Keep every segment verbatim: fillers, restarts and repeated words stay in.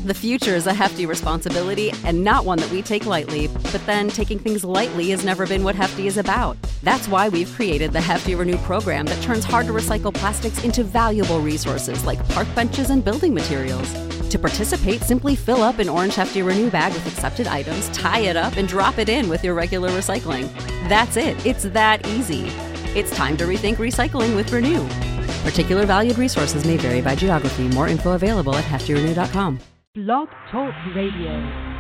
The future is a hefty responsibility and not one that we take lightly, but then taking things lightly has never been what Hefty is about. That's why we've created the Hefty Renew program that turns hard-to-recycle plastics into valuable resources like park benches and building materials. To participate, simply fill up an orange Hefty Renew bag with accepted items, tie it up, and drop it in with your regular recycling. That's it. It's that easy. It's time to rethink recycling with Renew. Particular valued resources may vary by geography. More info available at hefty renew dot com. Blog Talk Radio.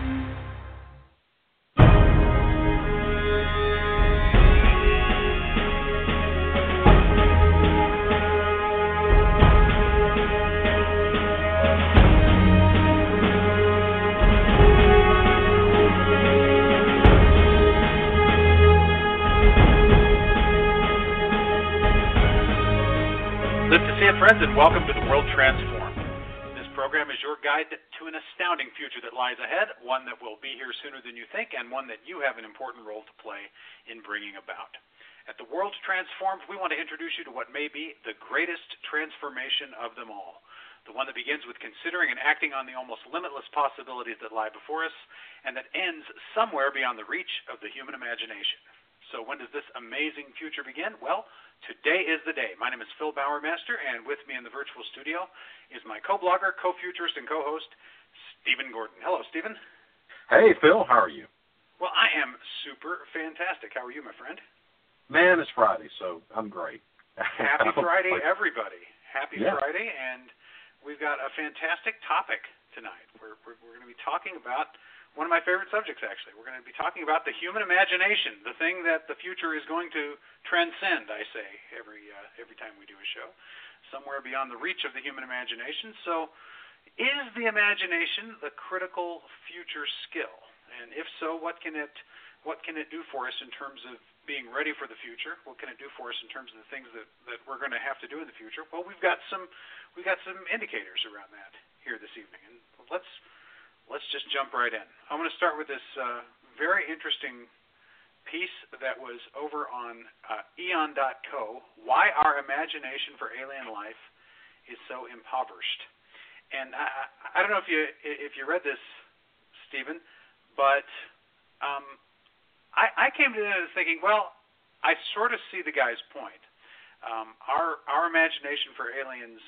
Live to see it, friends, and welcome to the World Transformed. This program is your guide to an astounding future that lies ahead, one that will be here sooner than you think, and one that you have an important role to play in bringing about. At the World Transformed, we want to introduce you to what may be the greatest transformation of them all, the one that begins with considering and acting on the almost limitless possibilities that lie before us, and that ends somewhere beyond the reach of the human imagination. So when does this amazing future begin? Well, today is the day. My name is Phil Bowermaster, and with me in the virtual studio is my co-blogger, co-futurist, and co-host, Stephen Gordon. Hello, Stephen. Hey, Phil. How are you? Well, I am super fantastic. How are you, my friend? Man, it's Friday, so I'm great. Happy Friday, everybody. Happy yeah. Friday, and we've got a fantastic topic tonight. We're, we're, we're going to be talking about one of my favorite subjects, actually. We're going to be talking about the human imagination, the thing that the future is going to transcend, I say, every uh, every time we do a show, somewhere beyond the reach of the human imagination. So is the imagination the critical future skill? And if so, what can it what can it do for us in terms of being ready for the future? What can it do for us in terms of the things that, that we're going to have to do in the future? Well, we've got some we've got some indicators around that here this evening. And let's Let's just jump right in. I'm going to start with this uh, very interesting piece that was over on uh, eon dot co, Why Our Imagination for Alien Life is So Impoverished. And I, I don't know if you if you read this, Stephen, but um, I, I came to this thinking, well, I sort of see the guy's point. Um, our our imagination for aliens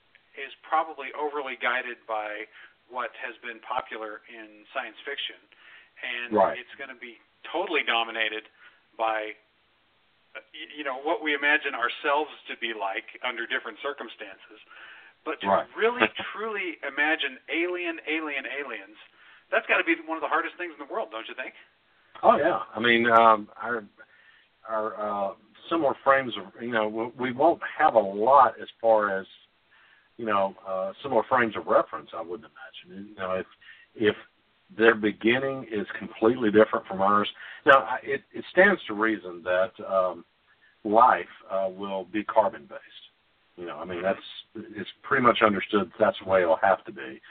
is probably overly guided by what has been popular in science fiction, and right. it's going to be totally dominated by, you know, what we imagine ourselves to be like under different circumstances. But to right. really, truly imagine alien, alien, aliens, that's got to be one of the hardest things in the world, don't you think? Oh, yeah. I mean, um, our, our uh, similar frames of, you know, we won't have a lot as far as, you know, uh, similar frames of reference, I wouldn't imagine. You know, if if their beginning is completely different from ours. Now, it, it stands to reason that um, life uh, will be carbon-based. You know, I mean, that's it's pretty much understood that's the way it'll have to be.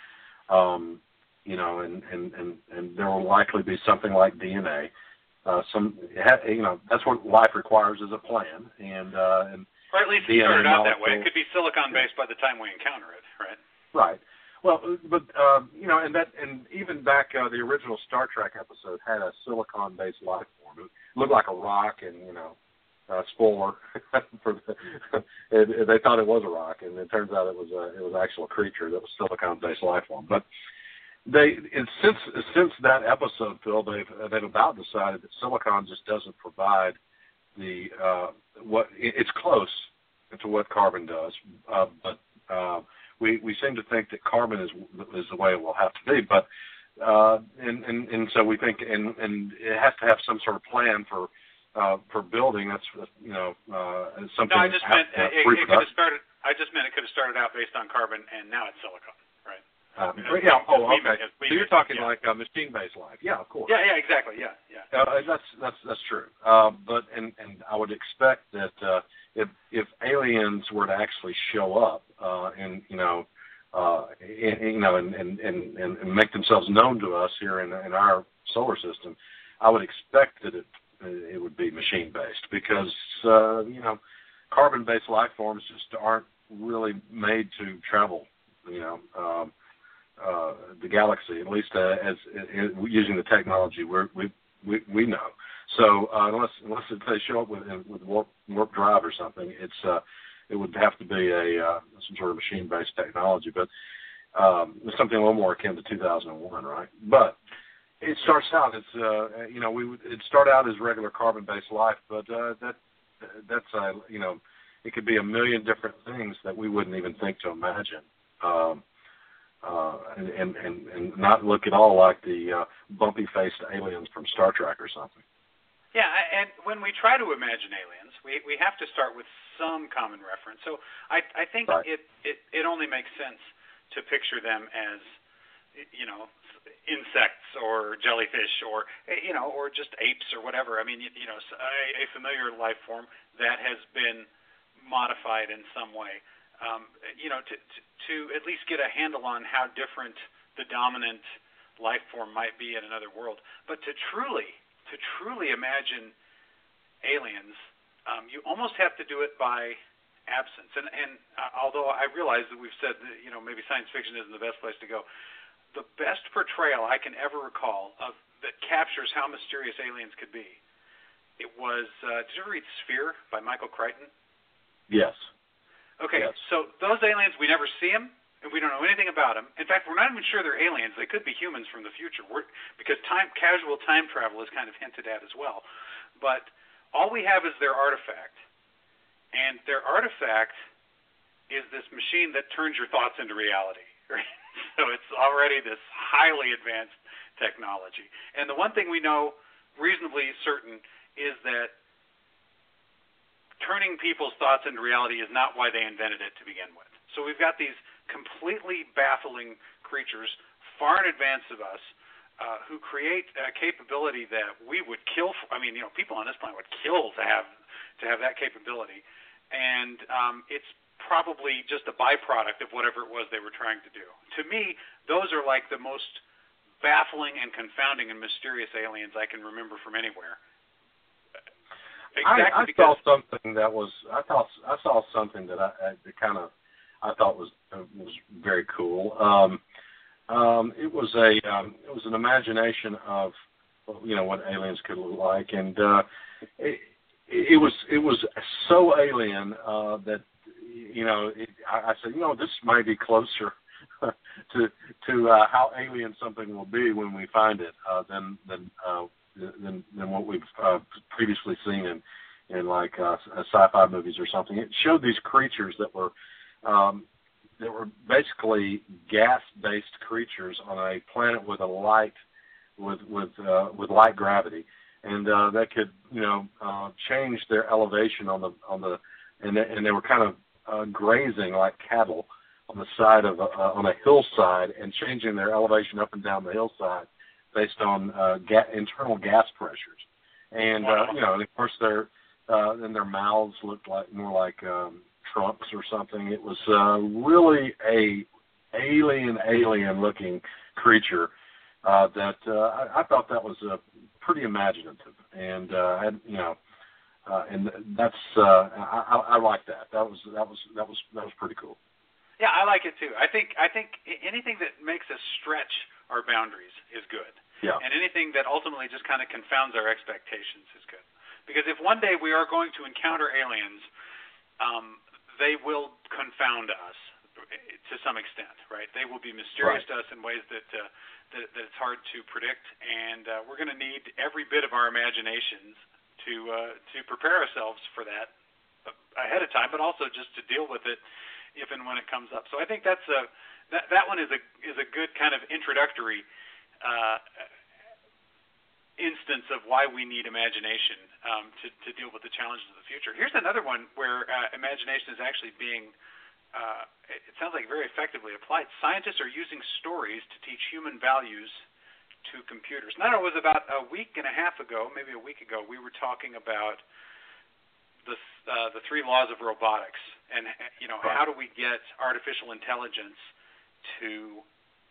Um, you know, and, and, and, and there will likely be something like D N A. Uh, some, you know, that's what life requires is a plan, and uh, and. Or at least it started out that way. It could be silicon-based by the time we encounter it, right? Right. Well, but uh, you know, and that, and even back uh, the original Star Trek episode had a silicon-based life form. It looked like a rock, and you know, uh, spoiler, for the, it, it, they thought it was a rock, and it turns out it was a it was actually a creature that was silicon-based life form. But they, and since since that episode, Phil, they've they've about decided that silicon just doesn't provide the uh, what it's close to what carbon does, uh, but uh, we we seem to think that carbon is is the way it will have to be. But uh, and, and and so we think and and it has to have some sort of plan for uh, for building. That's you know uh, something. No, I just meant uh, it, it could have started. I just meant it could have started out based on carbon, and now it's silicon, right? Um, yeah. Oh, we, okay. we, so you're talking yeah. like uh, machine-based life. Yeah, of course. Yeah, yeah, exactly. Yeah, yeah. Uh, that's that's that's true. Uh, but and and I would expect that uh, if if aliens were to actually show up uh, and you know uh, in, you know and, and, and, and make themselves known to us here in in our solar system, I would expect that it it would be machine-based because uh, you know carbon-based life forms just aren't really made to travel. You know. Um, uh, the galaxy, at least uh, as, as using the technology we're, we we we know. So uh, unless unless they show up with with warp, warp drive or something, it's uh, it would have to be a uh, some sort of machine-based technology, but um, it's something a little more akin to two thousand one, right? But it starts out as uh, you know we would it start out as regular carbon-based life, but uh, that that's uh, you know it could be a million different things that we wouldn't even think to imagine. Um, Uh, and, and, and, and not look at all like the uh, bumpy-faced aliens from Star Trek or something. Yeah, and when we try to imagine aliens, we, we have to start with some common reference. So I, I think right. it, it, it only makes sense to picture them as, you know, insects or jellyfish or, you know, or just apes or whatever. I mean, you, you know, a, a familiar life form that has been modified in some way. Um, you know, to, to to at least get a handle on how different the dominant life form might be in another world. But to truly, to truly imagine aliens, um, you almost have to do it by absence. And, and uh, although I realize that we've said that, you know, maybe science fiction isn't the best place to go, the best portrayal I can ever recall of that captures how mysterious aliens could be, it was, uh, did you ever read Sphere by Michael Crichton? Yes. Okay, yes. So those aliens, we never see them, and we don't know anything about them. In fact, we're not even sure they're aliens. They could be humans from the future, we're, because time, casual time travel is kind of hinted at as well. But all we have is their artifact, and their artifact is this machine that turns your thoughts into reality. Right? So it's already this highly advanced technology. And the one thing we know reasonably certain is that turning people's thoughts into reality is not why they invented it to begin with. So we've got these completely baffling creatures far in advance of us uh, who create a capability that we would kill for. I mean, you know, people on this planet would kill to have to have that capability. And um, it's probably just a byproduct of whatever it was they were trying to do. To me, those are like the most baffling and confounding and mysterious aliens I can remember from anywhere. Exactly I, I saw something that was I thought I saw something that I, I that kind of I thought was uh, was very cool. Um, um, it was a um, it was an imagination of you know what aliens could look like, and uh, it, it was it was so alien uh, that you know it, I, I said you know this might be closer to to uh, how alien something will be when we find it uh, than than. Uh, Than, than what we've uh, previously seen in, in like uh, sci-fi movies or something. It showed these creatures that were um, that were basically gas-based creatures on a planet with a light with with uh, with light gravity, and uh, that could you know uh, change their elevation on the on the and they, and they were kind of uh, grazing like cattle on the side of a, uh, on a hillside and changing their elevation up and down the hillside based on uh, ga- internal gas pressures, and uh, you know, and of course, their uh, then their mouths looked like more like um, trunks or something. It was uh, really a alien, alien-looking creature uh, that uh, I, I thought that was uh, pretty imaginative, and uh, had, you know, uh, and that's uh, I, I, I like that. That was that was that was that was pretty cool. Yeah, I like it too. I think I think anything that makes us stretch our boundaries is good. Yeah. And anything that ultimately just kind of confounds our expectations is good. Because if one day we are going to encounter aliens, um, they will confound us to some extent, right? They will be mysterious right. to us in ways that, uh, that that it's hard to predict, and uh, we're going to need every bit of our imaginations to uh, to prepare ourselves for that ahead of time, but also just to deal with it if and when it comes up. So I think that's a That that one is a is a good kind of introductory uh, instance of why we need imagination um, to to deal with the challenges of the future. Here's another one where uh, imagination is actually being uh, it sounds like very effectively applied. Scientists are using stories to teach human values to computers. Now, it was about a week and a half ago, maybe a week ago, we were talking about the uh, the three laws of robotics, and you know how do we get artificial intelligence to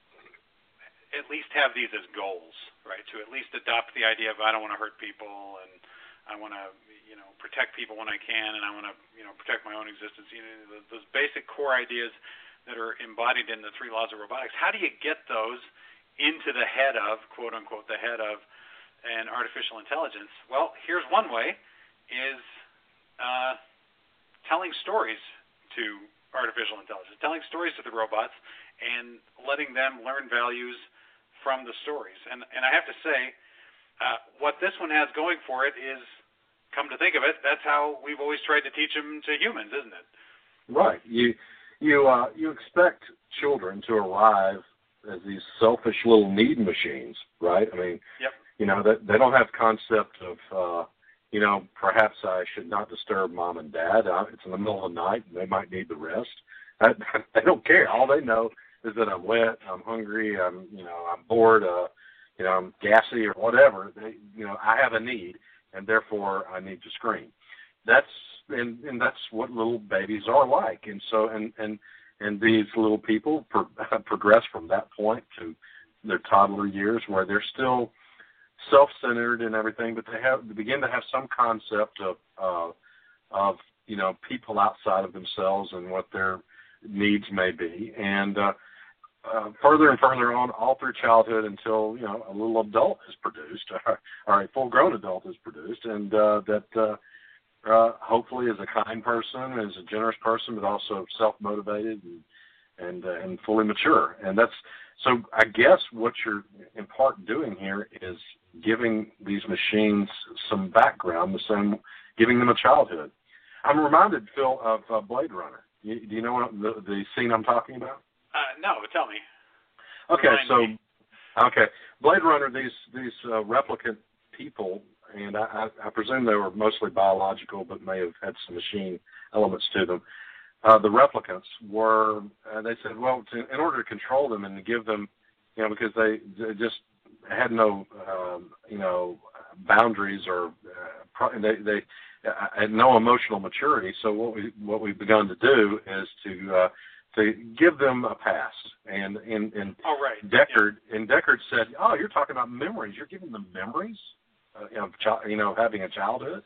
at least have these as goals, right? To at least adopt the idea of I don't want to hurt people, and I want to, you know, protect people when I can, and I want to, you know, protect my own existence. You know, those basic core ideas that are embodied in the three laws of robotics. How do you get those into the head of, quote unquote, the head of an artificial intelligence? Well, here's one way, is uh, telling stories to artificial intelligence, telling stories to the robots and letting them learn values from the stories. And, and I have to say, uh, what this one has going for it is, come to think of it, that's how we've always tried to teach them to humans, isn't it? Right. You you uh, you expect children to arrive as these selfish little need machines, right? I mean, yep. you know, that they don't have concept of, uh, you know, perhaps I should not disturb mom and dad. Uh, it's in the middle of the night, and they might need the rest. I, they don't care. All they know is that I'm wet, I'm hungry, I'm, you know, I'm bored, uh, you know, I'm gassy or whatever. They, you know, I have a need, and therefore I need to scream. That's and, and that's what little babies are like. And so, and and and these little people pro- progress from that point to their toddler years, where they're still self-centered and everything, but they have they begin to have some concept of uh, of you know people outside of themselves and what their needs may be, and uh, uh, further and further on, all through childhood, until you know a little adult is produced, or, or a full-grown adult is produced, and uh, that uh, uh, hopefully is a kind person, is a generous person, but also self-motivated and and, uh, and fully mature. And that's so. I guess what you're in part doing here is giving these machines some background, the same, giving them a childhood. I'm reminded, Phil, of uh, Blade Runner. You, do you know what the, the scene I'm talking about? Uh, no, tell me. Okay, Remind so me. okay, Blade Runner. These these uh, replicant people, and I, I, I presume they were mostly biological, but may have had some machine elements to them. Uh, the replicants were. Uh, they said, well, to, in order to control them and to give them, you know, because they, they just had no, um, you know, boundaries or uh, pro- they they had no emotional maturity. So what we what we've begun to do is to uh, to give them a pass. And and and oh, right. Deckard yeah. and Deckard said, "Oh, you're talking about memories. You're giving them memories uh, of chi- you know having a childhood."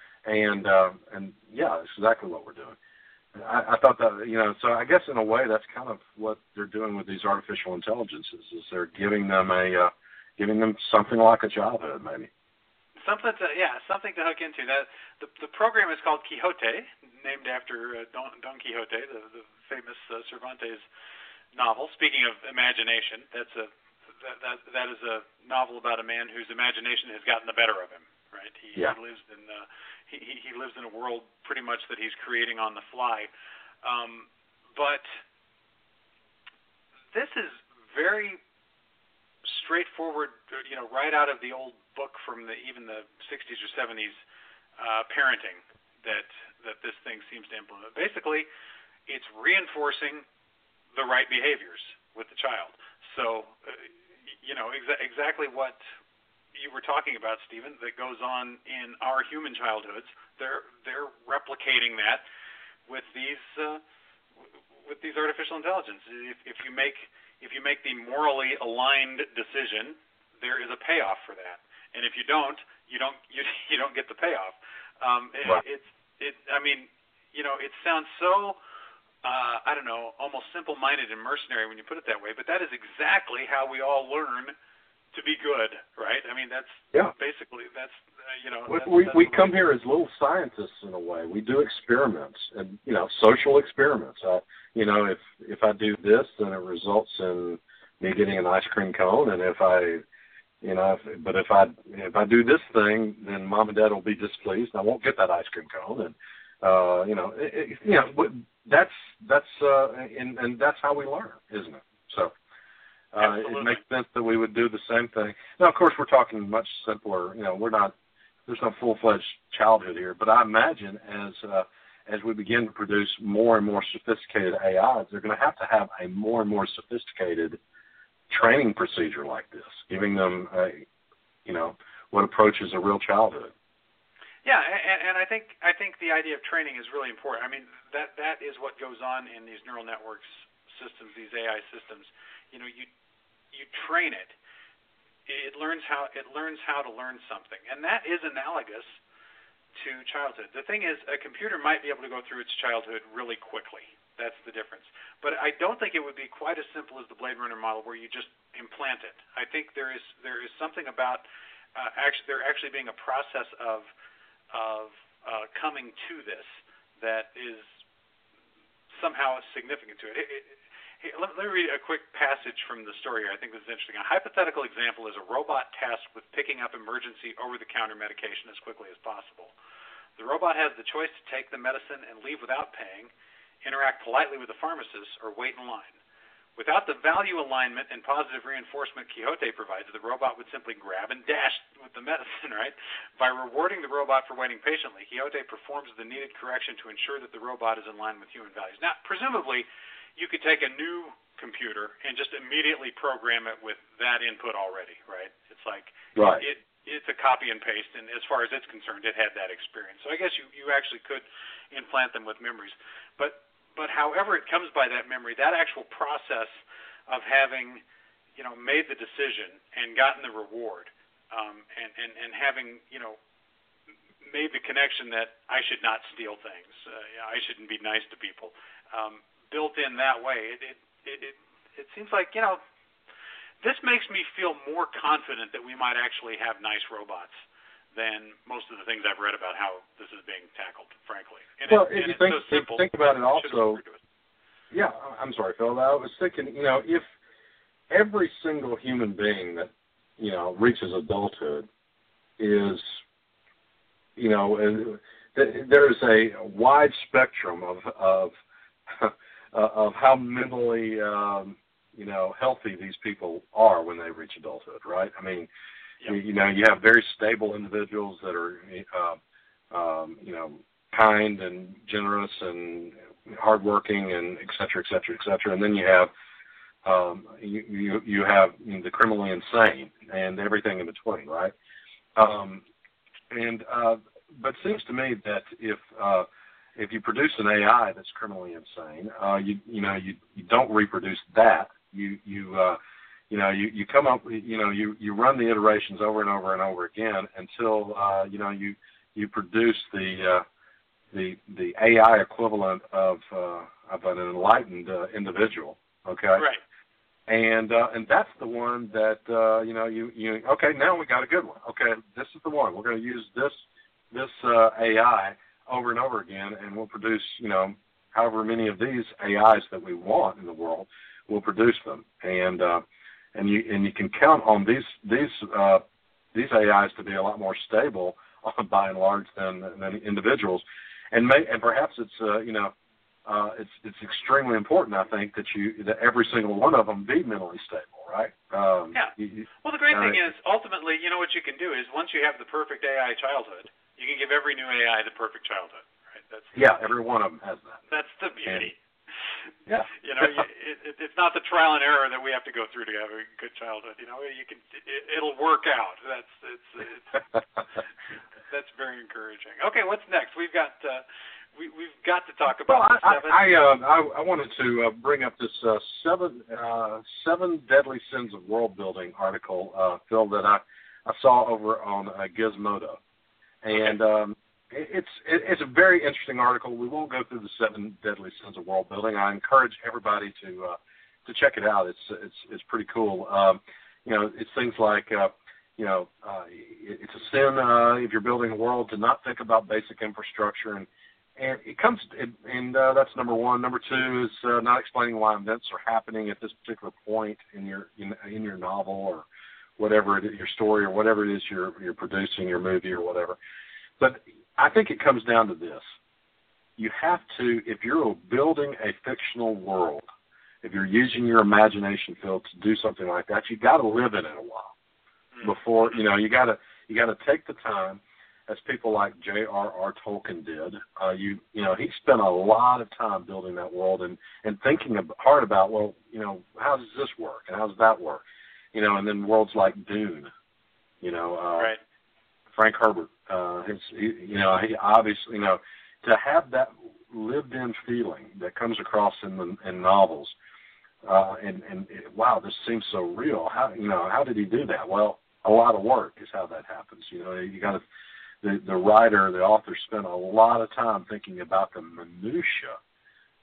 And uh, and yeah, that's exactly what we're doing. I, I thought that, you know, so I guess in a way that's kind of what they're doing with these artificial intelligences, is they're giving them a, uh, giving them something like a childhood, maybe. Something to, yeah, something to hook into. That the the program is called Quixote, named after uh, Don, Don Quixote, the, the famous uh, Cervantes novel. Speaking of imagination, that's a that, that that is a novel about a man whose imagination has gotten the better of him. Right? He, yeah. he lives in uh, he he lives in a world pretty much that he's creating on the fly. Um, but this is very straightforward, you know, right out of the old book from the even the sixties or seventies uh, parenting that that this thing seems to implement. Basically, it's reinforcing the right behaviors with the child. So, uh, you know, exa- exactly what you were talking about, Stephen, that goes on in our human childhoods. They're they're replicating that with these uh, with these artificial intelligence. If, if you make if you make the morally aligned decision, there is a payoff for that. And if you don't, you don't you, you don't get the payoff. Um, it, right. It's it. I mean, you know, it sounds so uh, I don't know, almost simple-minded and mercenary when you put it that way. But that is exactly how we all learn to be good, right? I mean, that's yeah. basically that's uh, you know. We That's, we, that's we come here as little scientists in a way. We do experiments, and you know, social experiments. I, you know, if if I do this, then it results in me getting an ice cream cone, and if I, you know, if, but if I if I do this thing, then mom and dad will be displeased, and I won't get that ice cream cone, and uh, you know, it, it, you know, that's that's uh, and and that's how we learn, isn't it? So. Uh, it makes sense that we would do the same thing. Now, of course, we're talking much simpler. You know, we're not. There's no full-fledged childhood here, but I imagine as uh, as we begin to produce more and more sophisticated A Is, they're going to have to have a more and more sophisticated training procedure like this, giving them, a, you know, what approaches a real childhood. Yeah, and, and I think I think the idea of training is really important. I mean, that that is what goes on in these neural networks systems, these A I systems. You know, you you train it. It learns how it learns how to learn something, and that is analogous to childhood. The thing is, a computer might be able to go through its childhood really quickly, That's the difference. But I don't think it would be quite as simple as the Blade Runner model where you just implant it. I think there is there is something about uh, actually there actually being a process of of uh, coming to this that is somehow significant to it. it, it Here, let, let me read a quick passage from the story here. I think this is interesting. A hypothetical example is a robot tasked with picking up emergency over-the-counter medication as quickly as possible. The robot has the choice to take the medicine and leave without paying, interact politely with the pharmacist, or wait in line. Without the value alignment and positive reinforcement Quixote provides, the robot would simply grab and dash with the medicine, right? By rewarding the robot for waiting patiently, Quixote performs the needed correction to ensure that the robot is in line with human values. Now, presumably, you could take a new computer and just immediately program it with that input already, right? It's like right. it, it's a copy and paste, and as far as it's concerned, it had that experience. So I guess you, you actually could implant them with memories. But but however it comes by that memory, that actual process of having, you know, made the decision and gotten the reward, um, and, and, and having, you know, made the connection that I should not steal things, uh, I shouldn't be nice to people, um, built in that way, it, it it it it seems like, you know, this makes me feel more confident that we might actually have nice robots than most of the things I've read about how this is being tackled, frankly. And well, it, if and you it's think, so simple, think about it also, it. yeah, I'm sorry, Phil, I was thinking, you know, if every single human being that, you know, reaches adulthood is, you know, there's a wide spectrum of, of Uh, of how mentally, um, you know, healthy these people are when they reach adulthood, right? I mean, yep. you, you know, you have very stable individuals that are, uh, um, you know, kind and generous and hardworking and et cetera, et cetera, et cetera. And then you have, um, you, you, you have you know, the criminally insane and everything in between, right? Um, and, uh, but it seems to me that if, uh, if you produce an A I that's criminally insane, uh, you you know you, you don't reproduce that. You you uh, you know you, you come up you know you, you run the iterations over and over and over again until uh, you know you you produce the uh, the the A I equivalent of uh, of an enlightened uh, individual. Okay. Right. And uh, and that's the one that uh, you know you you okay now we got a good one. Okay, this is the one we're going to use this this uh, A I over and over again, and we'll produce, you know, however many of these A Is that we want in the world, we'll produce them, and uh, and you and you can count on these these uh, these A Is to be a lot more stable, uh, by and large, than than individuals, and may and perhaps it's uh, you know uh, it's it's extremely important, I think, that you that every single one of them be mentally stable, right? Um, yeah. You, well, the great uh, thing is ultimately, you know, what you can do is once you have the perfect A I childhood, you can give every new A I the perfect childhood, right? That's yeah, every one of them has that. That's the beauty. And, yeah, you know, you, it, it, it's not the trial and error that we have to go through to have a good childhood. You know, you can, it, it'll work out. That's it's, it's that's very encouraging. Okay, what's next? We've got uh, we we've got to talk about. Well, I seven. I, uh, I I wanted to uh, bring up this uh, seven uh, seven deadly sins of world building article, uh, Phil, that I I saw over on uh, Gizmodo. And um, it's it, it's a very interesting article. We won't go through the seven deadly sins of world building. I encourage everybody to uh, to check it out. It's it's it's pretty cool. Um, you know, it's things like uh, you know, uh, it, it's a sin uh, if you're building a world to not think about basic infrastructure, and and it comes it, and uh, that's number one. Number two is uh, not explaining why events are happening at this particular point in your in, in your novel or whatever it is, your story or whatever it is you're you're producing, your movie or whatever. But I think it comes down to this. You have to, if you're building a fictional world, if you're using your imagination, Phil, to do something like that, you got to live in it a while before, you know, you got to you got to take the time, as people like J R R Tolkien did. Uh, you you know, he spent a lot of time building that world and, and thinking hard about, well, you know, how does this work and how does that work? You know, and then worlds like Dune, you know, uh, right. Frank Herbert, uh, his, he, you know, he obviously, you know, to have that lived-in feeling that comes across in the in novels, uh, and and it, wow, this seems so real. How you know how did he do that? Well, a lot of work is how that happens. You know, you got to the the writer, the author spent a lot of time thinking about the minutia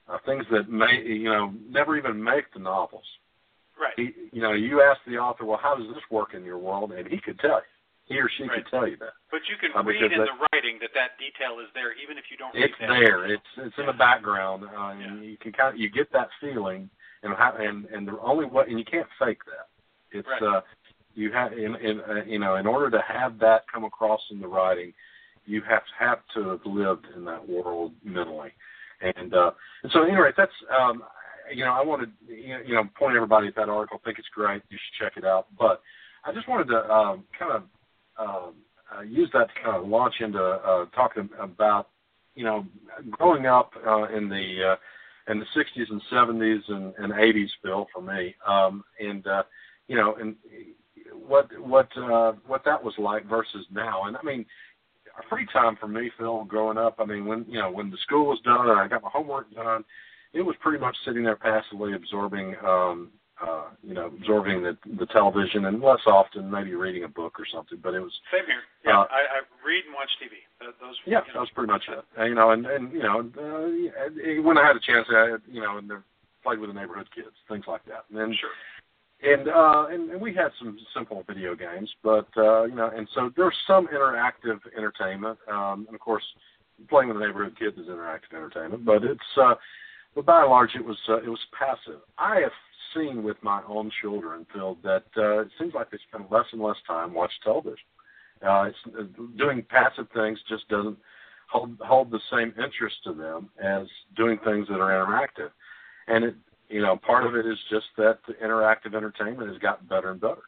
uh, things that may, you know, never even make the novels. Right. He, you know, you ask the author, well, how does this work in your world? And he could tell you. He or she right. could tell you that. But you can uh, read in that, the writing that that detail is there, even if you don't read it's that. there. It's it's in yeah. the background, uh, yeah. and you can kind of you get that feeling, and how, and and the only way, and you can't fake that. It's right. uh, you have in in uh, you know in order to have that come across in the writing, you have to have to have lived in that world mentally, and uh, and so anyway, that's um, you know I wanted you know point everybody at that article. I think it's great. You should check it out. But I just wanted to um, kind of um, uh, use that to kind of launch into uh, talking about you know growing up uh, in the uh, in the sixties and seventies and, and eighties, Phil, for me, um, and uh, you know and what what uh, what that was like versus now. And I mean, free time for me, Phil, growing up, I mean, when you know when the school was done and I got my homework done, it was pretty much sitting there passively absorbing, um, uh, you know, absorbing the the television, and less often maybe reading a book or something. But it was same here. Yeah, uh, I, I read and watch T V. Those, yeah, you know, that was pretty much it. Uh, you know, and and you know, uh, when I had a chance, I you know, and played with the neighborhood kids, things like that. And then, sure. And, uh, and and we had some simple video games, but uh, you know, and so there's some interactive entertainment, um, and of course, playing with the neighborhood kids is interactive entertainment. But it's, uh, but by and large, it was uh, it was passive. I have seen with my own children, Phil, that uh, it seems like they spend less and less time watching television. Uh, it's uh, doing passive things just doesn't hold hold the same interest to them as doing things that are interactive, and it. You know, part of it is just that the interactive entertainment has gotten better and better.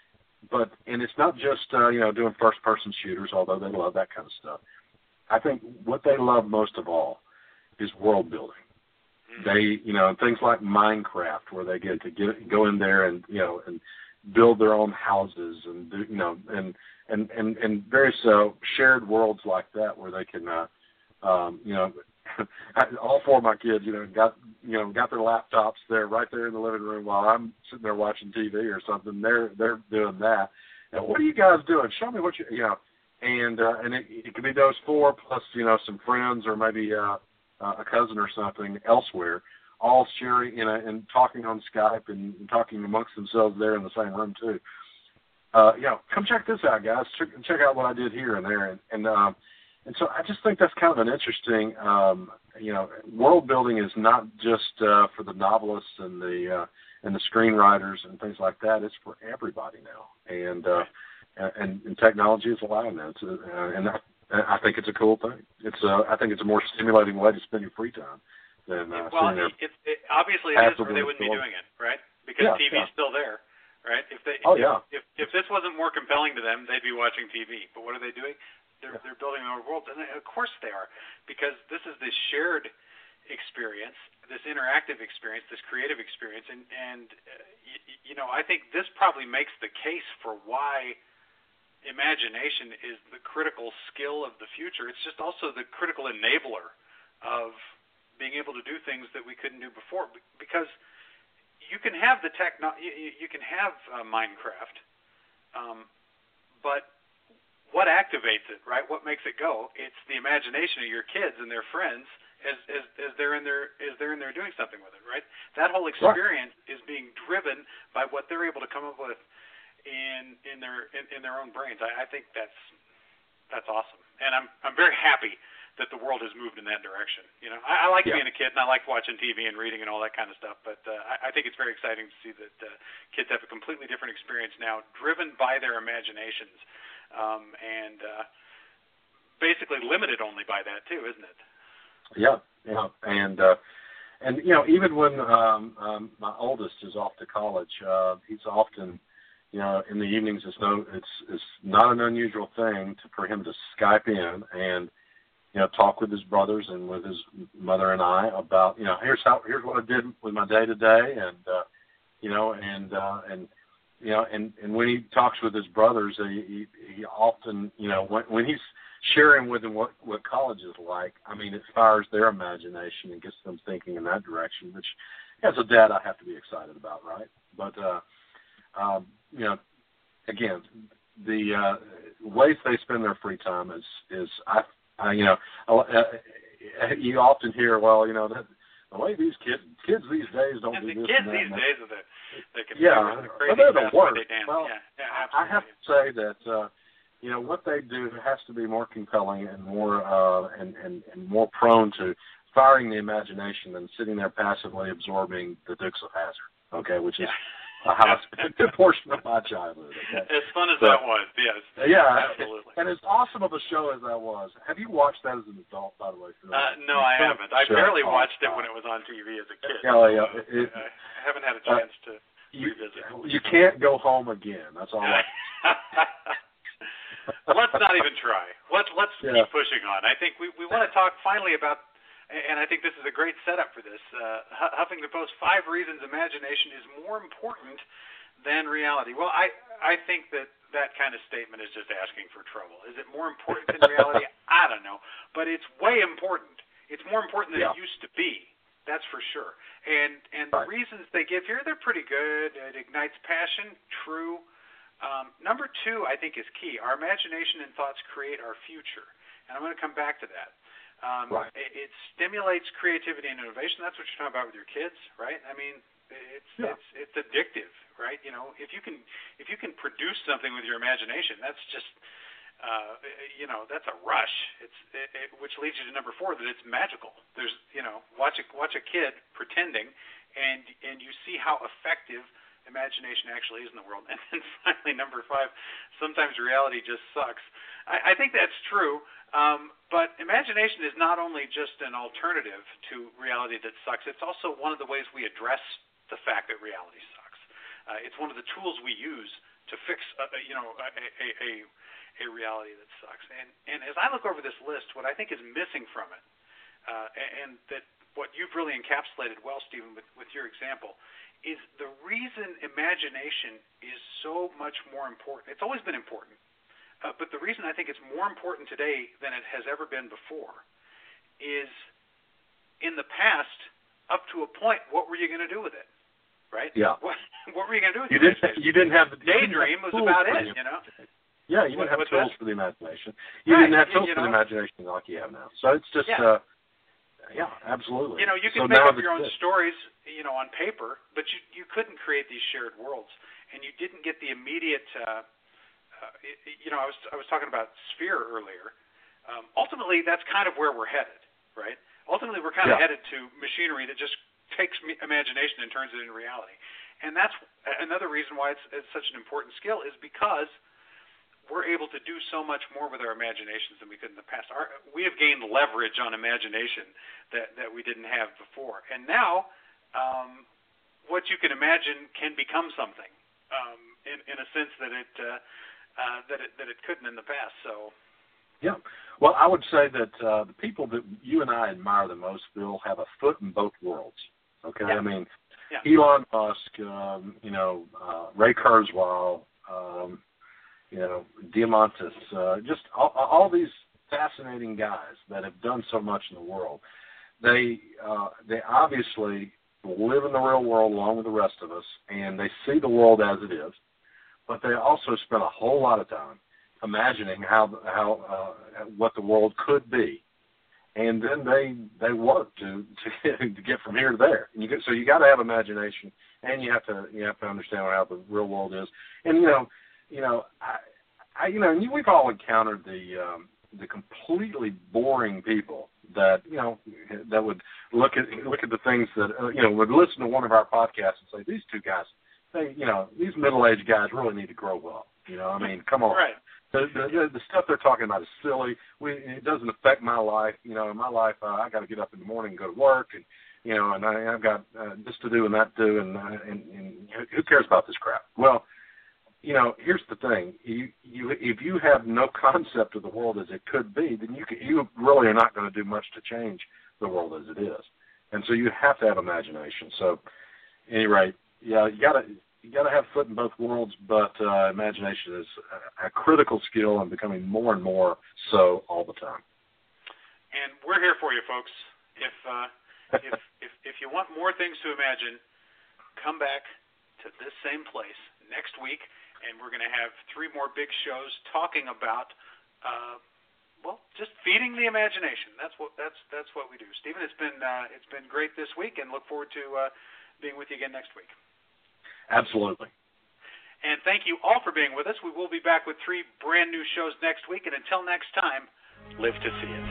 But, and it's not just, uh, you know, doing first-person shooters, although they love that kind of stuff. I think what they love most of all is world building. They, you know, things like Minecraft, where they get to get, go in there and, you know, and build their own houses and, do, you know, and, and, and, and various uh, shared worlds like that where they can, uh, um, you know, all four of my kids, you know, got you know got their laptops there right there in the living room while I'm sitting there watching T V or something. They're they're doing that. And what are you guys doing? Show me what you you know. And uh, and it, it could be those four plus you know some friends or maybe uh, uh, a cousin or something elsewhere, all sharing you know and talking on Skype and, and talking amongst themselves there in the same room too. Uh, you know, come check this out, guys. Check, check out what I did here and there, and. and um, And so I just think that's kind of an interesting, um, you know, world building is not just uh, for the novelists and the uh, and the screenwriters and things like that. It's for everybody now, and uh, and, and technology is allowing that. To, uh, and I, I think it's a cool thing. It's a, I think it's a more stimulating way to spend your free time than uh, well, sitting there. It, it, obviously, it is, or they wouldn't be doing it, right? Because yeah, T V's yeah. still there, right? If they, oh if, yeah. If if this wasn't more compelling to them, they'd be watching T V. But what are they doing? They're, they're building their own world, and of course they are, because this is this shared experience, this interactive experience, this creative experience, and and uh, you, you know I think this probably makes the case for why imagination is the critical skill of the future. It's just also the critical enabler of being able to do things that we couldn't do before, because you can have the techno, you, you can have uh, Minecraft, um, but what activates it, right? What makes it go? It's the imagination of your kids and their friends as as, as they're in there as they're in there doing something with it, right? That whole experience right. is being driven by what they're able to come up with in in their in, in their own brains. I, I think that's that's awesome, and I'm I'm very happy that the world has moved in that direction. You know, I, I like yeah. being a kid and I like watching T V and reading and all that kind of stuff, but uh, I, I think it's very exciting to see that uh, kids have a completely different experience now, driven by their imaginations. Um, and uh, basically limited only by that too, isn't it? Yeah, yeah, and uh, and you know, even when um, um, my oldest is off to college, uh, he's often, you know, in the evenings. It's no, it's it's not an unusual thing to, for him to Skype in and you know talk with his brothers and with his mother and I about you know here's how here's what I did with my day to day, and uh, you know, and uh, and. You know, and, and when he talks with his brothers, he, he, he often, you know, when, when he's sharing with them what, what college is like, I mean, it fires their imagination and gets them thinking in that direction, which as a dad I have to be excited about, right? But, uh, um, you know, again, the uh, ways they spend their free time is, is I, I you know, uh, you often hear, well, you know, that the way these kids kids these days don't and do the this. kids and that, these and days are the the yeah, the crazy they're the fast way worst. they dance. Well, yeah, yeah, I absolutely. have to say that uh, you know what they do has to be more compelling and more uh, and, and and more prone to firing the imagination than sitting there passively absorbing the Dukes of Hazzard. Okay, which is. Yeah. A high spent portion of my childhood. Okay? As fun as so, that was, yes. Yeah, absolutely. And as awesome of a show as that was, have you watched that as an adult, by the way? Uh, no, I haven't. I sure. barely oh, watched it uh, when it was on T V as a kid. Yeah, yeah. So, It, I haven't had a uh, chance to you, revisit. You can't go home again. That's all. I Let's not even try. Let's let's yeah. keep pushing on. I think we we want to talk finally about. And I think this is a great setup for this. Uh, Huffington Post, five reasons imagination is more important than reality. Well, I, I think that that kind of statement is just asking for trouble. Is it more important than reality? I don't know. But it's way important. It's more important than yeah. it used to be. That's for sure. And and right. the reasons they give here, they're pretty good. It ignites passion. True. Um, number two, I think, is key. Our imagination and thoughts create our future. And I'm going to come back to that. Um, right. it, it stimulates creativity and innovation. That's what you're talking about with your kids, right? I mean, it's yeah. it's it's addictive, right? You know, if you can if you can produce something with your imagination, that's just uh, you know that's a rush. It's it, it, which leads you to number four, that it's magical. There's you know watch a watch a kid pretending, and and you see how effective imagination actually is in the world. And then finally, number five, sometimes reality just sucks. I, I think that's true. Um, but imagination is not only just an alternative to reality that sucks, it's also one of the ways we address the fact that reality sucks. Uh, it's one of the tools we use to fix, uh, you know, a, a, a, a reality that sucks. And, and as I look over this list, what I think is missing from it, uh, and that what you've really encapsulated well, Stephen, with, with your example, is the reason imagination is so much more important. It's always been important. Uh, but the reason I think it's more important today than it has ever been before is in the past, up to a point, what were you going to do with it, right? Yeah. What, what were you going to do with you it? Didn't, you didn't have the daydream was about it, you know? Yeah, you didn't have What's tools that? for the imagination. You right. didn't have tools you, you for know? the imagination like you have now. So it's just, yeah, uh, yeah absolutely. You know, you can so make up the, your own stories, you know, on paper, but you you couldn't create these shared worlds, and you didn't get the immediate. Uh, Uh, you know, I was I was talking about Sphere earlier. Um, ultimately, that's kind of where we're headed, right? Ultimately, we're kind of yeah. headed to machinery that just takes me, imagination and turns it into reality. And that's another reason why it's, it's such an important skill, is because we're able to do so much more with our imaginations than we could in the past. Our, we have gained leverage on imagination that, that we didn't have before. And now, um, what you can imagine can become something um, in, in a sense that it uh, Uh, that it that it couldn't in the past. So, yeah. Well, I would say that uh, the people that you and I admire the most, Bill, have a foot in both worlds. Okay, yeah. I mean, yeah. Elon Musk, um, you know, uh, Ray Kurzweil, um, you know, Diamantis, uh, just all, all these fascinating guys that have done so much in the world. They uh, they obviously live in the real world along with the rest of us, and they see the world as it is. But they also spend a whole lot of time imagining how how uh, what the world could be, and then they they work to to, to get from here to there. And you get, so you got to have imagination, and you have to you have to understand how the real world is. And you know, you know, I, I you know, and you, we've all encountered the um, the completely boring people that you know that would look at look at the things that uh, you know would listen to one of our podcasts and say, these two guys. They, you know, these middle-aged guys really need to grow up. You know, I mean, come on. Right. The, the, the stuff they're talking about is silly. We, it doesn't affect my life. You know, in my life, uh, I got to get up in the morning and go to work, and you know, and I, I've got uh, this to do and that to do, and, uh, and and who cares about this crap? Well, you know, here's the thing: you, you, if you have no concept of the world as it could be, then you can, you really are not going to do much to change the world as it is. And so you have to have imagination. So, at any rate. Yeah, you gotta you gotta have foot in both worlds, but uh, imagination is a, a critical skill and becoming more and more so all the time. And we're here for you, folks. If uh, if, if if you want more things to imagine, come back to this same place next week, and we're going to have three more big shows talking about uh, well, just feeding the imagination. That's what that's that's what we do. Stephen, it's been uh, it's been great this week, and look forward to uh, being with you again next week. Absolutely. And thank you all for being with us. We will be back with three brand new shows next week, and until next time, live to see it.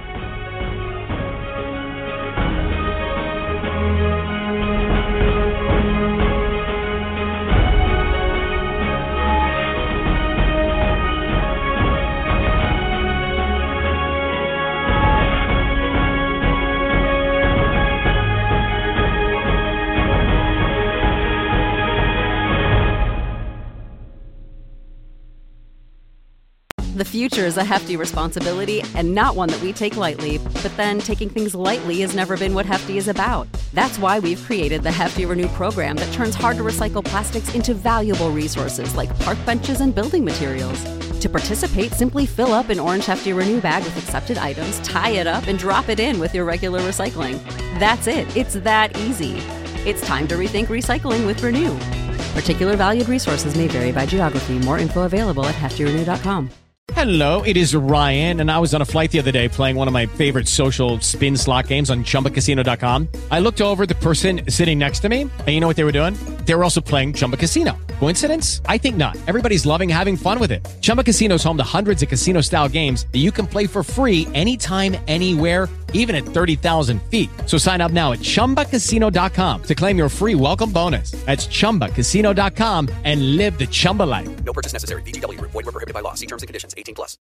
The future is a hefty responsibility and not one that we take lightly. But then taking things lightly has never been what Hefty is about. That's why we've created the Hefty Renew program that turns hard-to-recycle plastics into valuable resources like park benches and building materials. To participate, simply fill up an orange Hefty Renew bag with accepted items, tie it up, and drop it in with your regular recycling. That's it. It's that easy. It's time to rethink recycling with Renew. Particular valued resources may vary by geography. More info available at hefty renew dot com. Hello, it is Ryan, and I was on a flight the other day playing one of my favorite social spin slot games on chumba casino dot com. I looked over at the person sitting next to me, and you know what they were doing? They were also playing Chumba Casino. Coincidence? I think not. Everybody's loving having fun with it. Chumba Casino is home to hundreds of casino-style games that you can play for free anytime, anywhere, even at thirty thousand feet. So sign up now at chumba casino dot com to claim your free welcome bonus. That's chumba casino dot com and live the Chumba life. No purchase necessary. V G W. Void where prohibited by law. See terms and conditions. eighteen plus.